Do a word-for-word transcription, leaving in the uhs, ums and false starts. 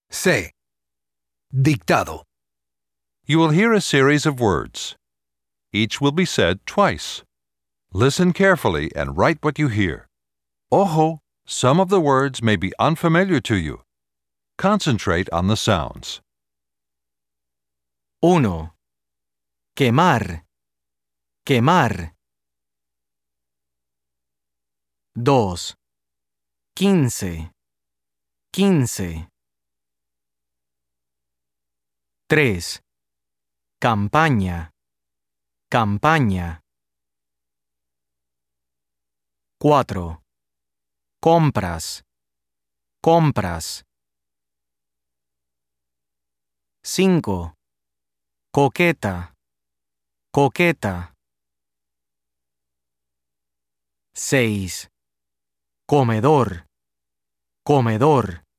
C. Dictado. You will hear a series of words. Each will be said twice. Listen carefully and write what you hear. Ojo, some of the words may be unfamiliar to you. Concentrate on the sounds. uno. Quemar. Quemar. dos. Quince. Quince. tres. Campaña. Campaña. cuatro. Compras. Compras. cinco. Coqueta. Coqueta. seis. Comedor. Comedor.